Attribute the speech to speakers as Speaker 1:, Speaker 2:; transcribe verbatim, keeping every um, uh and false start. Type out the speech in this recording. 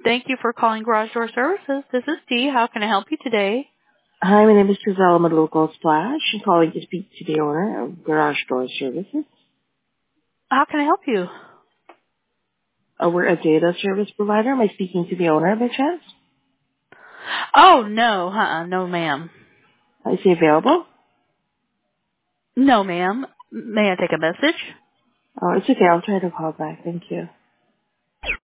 Speaker 1: Thank you for calling Garage Door Services. This is Dee. How can I help you today?
Speaker 2: Hi, my name is Giselle. I'm a local splash. I'm calling to speak to the owner of Garage Door Services.
Speaker 1: How can I help you?
Speaker 2: Uh, we're a data service provider. Am I speaking to the owner by chance?
Speaker 1: Oh, no. Uh-uh. No, ma'am.
Speaker 2: Is he available?
Speaker 1: No, ma'am. May I take a message?
Speaker 2: Oh, it's okay. I'll try to call back. Thank you.